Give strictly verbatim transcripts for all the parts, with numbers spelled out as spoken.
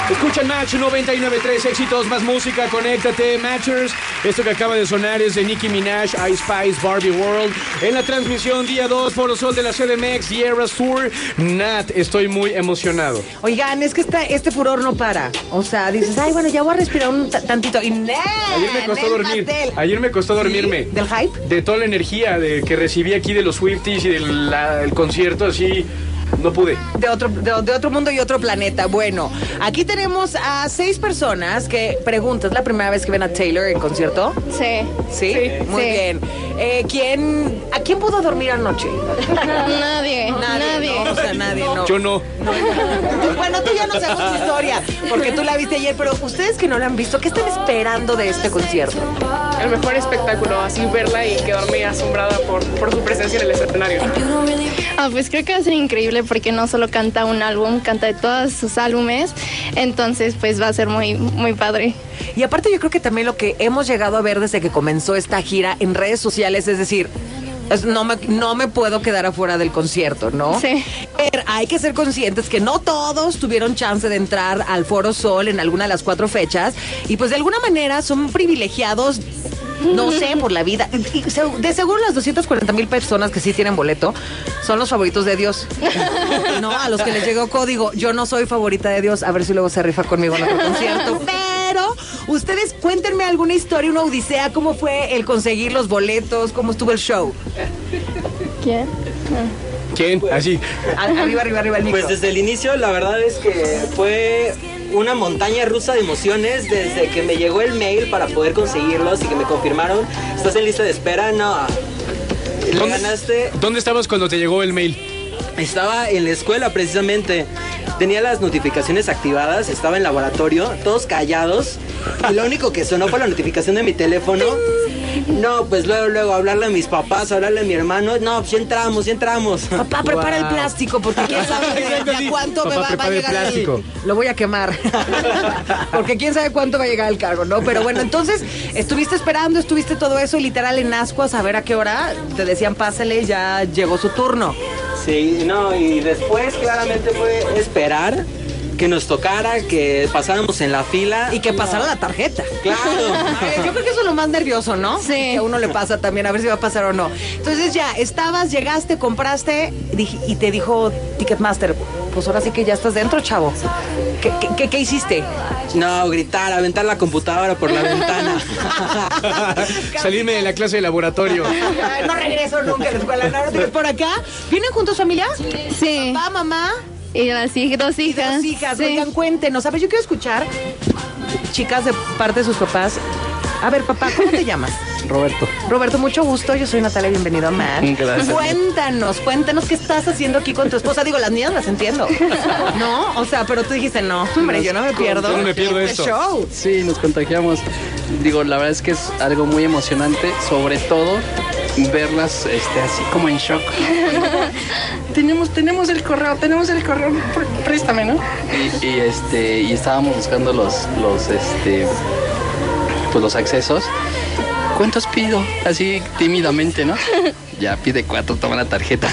Escuchan Match noventa y nueve punto tres, éxitos, más música, conéctate, Matchers. Esto que acaba de sonar es de Nicki Minaj, Ice Spice, Barbie World. En la transmisión día dos, Foro Sol de la C D M X, The Eras Tour. Nat, estoy muy emocionado. Oigan, es que esta, este furor no para. O sea, dices, ay, bueno, ya voy a respirar un tantito. Y ¡nah! Ayer me costó dormir. Pastel. Ayer me costó dormirme. ¿Sí? ¿Del hype? De toda la energía de que recibí aquí de los Swifties y del la, el concierto, así. No pude. De otro, de, de otro mundo y otro planeta. Bueno, aquí tenemos a seis personas que preguntan, ¿es la primera vez que ven a Taylor en concierto? Sí. ¿Sí? Sí. Muy sí. bien. Eh, ¿quién, ¿A quién pudo dormir anoche? Nadie. Nadie. Nadie. No, o sea, nadie, no. Yo no. no. Bueno, tú ya no sabes tu historia, porque tú la viste ayer, pero ustedes que no la han visto, ¿qué están esperando de este concierto? El mejor espectáculo, así verla y quedarme asombrada por, por su presencia en el escenario. Ah, pues creo que va a ser increíble porque no solo canta un álbum, canta de todos sus álbumes, entonces pues va a ser muy, muy padre. Y aparte yo creo que también lo que hemos llegado a ver desde que comenzó esta gira en redes sociales, es decir, no me, no me puedo quedar afuera del concierto, ¿no? Sí. Pero hay que ser conscientes que no todos tuvieron chance de entrar al Foro Sol en alguna de las cuatro fechas y pues de alguna manera son privilegiados. No sé, por la vida. De seguro las doscientas cuarenta mil personas que sí tienen boleto son los favoritos de Dios. No, a los que les llegó código. Yo no soy favorita de Dios. A ver si luego se rifa conmigo en otro concierto. Pero ustedes cuéntenme alguna historia, una odisea. ¿Cómo fue el conseguir los boletos? ¿Cómo estuvo el show? ¿Quién? ¿Quién? Así. Arriba, arriba, arriba el micro. Pues desde el inicio la verdad es que fue una montaña rusa de emociones desde que me llegó el mail para poder conseguirlos y que me confirmaron. ¿Estás en lista de espera? No. ¿Le ¿Dónde, ganaste? ¿Dónde estabas cuando te llegó el mail? Estaba en la escuela precisamente. Tenía las notificaciones activadas, estaba en laboratorio, todos callados. Y lo único que sonó fue la notificación de mi teléfono. No, pues luego, luego hablarle a mis papás, hablarle a mi hermano. No, pues ya entramos, ya entramos. Papá, prepara wow. el plástico, porque quién sabe de, de cuánto Papá, me va, va a llegar el plástico. El, lo voy a quemar. Porque quién sabe cuánto va a llegar el cargo, ¿no? Pero bueno, entonces, estuviste esperando, estuviste todo eso, literal en ascuas, a ver a qué hora te decían, pásale, ya llegó su turno. Sí, no, y después claramente fue esperar que nos tocara, que pasáramos en la fila. Y que pasara no. la tarjeta. Claro. Yo creo que eso es lo más nervioso, ¿no? Sí. Que a uno le pasa también, a ver si va a pasar o no. Entonces ya, estabas, llegaste, compraste y te dijo Ticketmaster, pues ahora sí que ya estás dentro, chavo. ¿Qué, qué, qué hiciste? No, gritar, aventar la computadora por la ventana. Salirme de la clase de laboratorio. No regreso nunca a la escuela. No, por acá, ¿vienen juntos familia? Sí. Papá, mamá. Y las hijas, dos hijas. Y dos hijas. Sí. Oigan, cuéntenos. A ver, yo quiero escuchar, chicas de parte de sus papás. A ver, papá, ¿cómo te llamas? Roberto. Roberto, mucho gusto. Yo soy Natalia, bienvenido a Match. Gracias. Cuéntanos, cuéntanos qué estás haciendo aquí con tu esposa. Digo, las niñas las entiendo. ¿No? O sea, pero tú dijiste, no, hombre, yo no me pierdo. Yo no me pierdo esto. Show. Sí, nos contagiamos. Digo, la verdad es que es algo muy emocionante, sobre todo verlas este, así como en shock. tenemos, tenemos el correo, tenemos el correo, préstame, ¿no? Y, y este, y estábamos buscando los, los, este, pues los accesos. ¿Cuántos pido? Así tímidamente, ¿no? Ya pide cuatro, toma la tarjeta.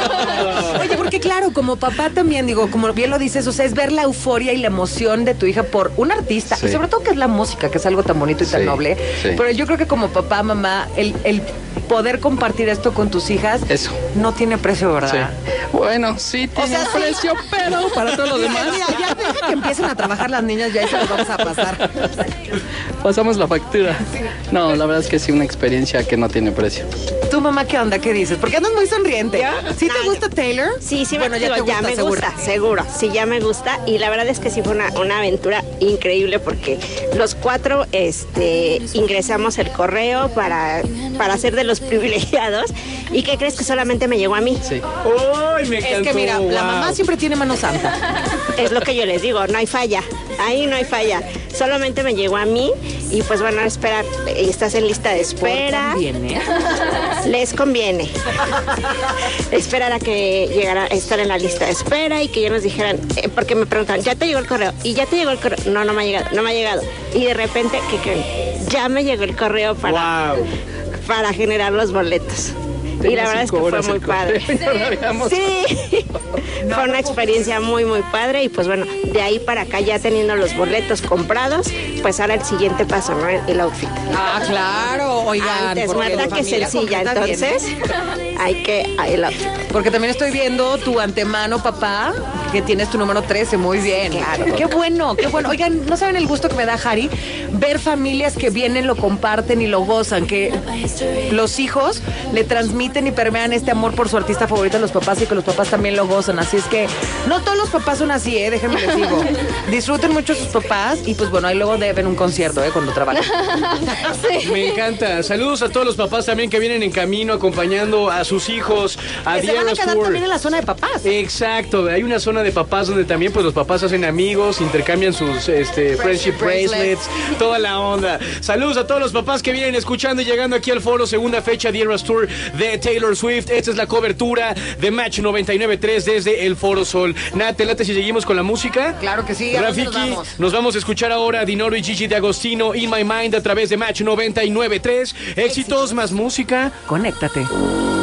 Oh. Oye, porque claro, como papá también, digo, como bien lo dices, o sea, es ver la euforia y la emoción de tu hija por un artista, sí. Y sobre todo que es la música, que es algo tan bonito y tan sí, noble. Sí. Pero yo creo que como papá, mamá, el, el poder compartir esto con tus hijas, eso no tiene precio, ¿verdad? Sí. Bueno, sí tiene o sea, precio, sí. Pero para todo lo demás. Mira, ya deja que empiecen a trabajar las niñas, ya eso les vamos a pasar. Pasamos la factura. No, la verdad es que sí, una experiencia que no tiene precio. ¿Tu mamá qué onda? ¿Qué dices? Porque andas muy sonriente. ¿Ya? ¿Sí te gusta Taylor? Sí, sí, bueno, me, ya, digo, te gusta, ya me seguro. gusta, seguro. Sí, ya me gusta. Y la verdad es que sí fue una, una aventura increíble porque los cuatro este, ingresamos el correo para, para ser de los privilegiados. ¿Y qué crees que solamente me llegó a mí? Sí. ¡Ay, me encantó! Es que mira, wow. La mamá siempre tiene mano santa. Es lo que yo les digo, no hay falla. Ahí no hay falla. Solamente me llegó a mí y pues bueno, esperar. Estás en lista de espera. Conviene. Les conviene. Esperar a que llegara a estar en la lista de espera y que ya nos dijeran, eh, porque me preguntan, ¿ya te llegó el correo? ¿Y ya te llegó el correo? No, no me ha llegado, no me ha llegado. Y de repente, ¿qué creen? Ya me llegó el correo para, wow. para generar los boletos. Y la verdad es que fue muy padre. Sí, fue una experiencia muy, muy padre. Y pues bueno, de ahí para acá, ya teniendo los boletos comprados, pues ahora el siguiente paso, ¿no? El outfit. Ah, claro, oigan. Antes muerta que sencilla, entonces hay que el outfit. Porque también estoy viendo tu antemano, papá, que tienes tu número trece, muy bien. Claro. Qué bueno, qué bueno. Oigan, ¿no saben el gusto que me da, Jari? Ver familias que vienen, lo comparten y lo gozan, que los hijos le transmiten y permean este amor por su artista favorito a los papás y que los papás también lo gozan. Así es que no todos los papás son así, ¿eh? Déjenme les digo. Disfruten mucho a sus papás y pues bueno, ahí luego deben un concierto, ¿eh? Cuando trabajen. Sí. Me encanta. Saludos a todos los papás también que vienen en camino acompañando a sus hijos a que se van a Eras quedar Tour. también en la zona de papás. Exacto, hay una zona de papás donde también pues los papás hacen amigos, intercambian sus este, friendship bracelets, toda la onda. Saludos a todos los papás que vienen escuchando y llegando aquí al foro, segunda fecha de Eras Tour de Taylor Swift. Esta es la cobertura de Match noventa y nueve punto tres desde el Foro Sol. Nat, ¿te late si seguimos con la música? Claro que sí. ¿A dónde Rafiki, nos vamos? nos vamos a escuchar ahora a Dinoro y Gigi de Agostino, In My Mind, a través de Match noventa y nueve punto tres. Éxitos, más música. Conéctate.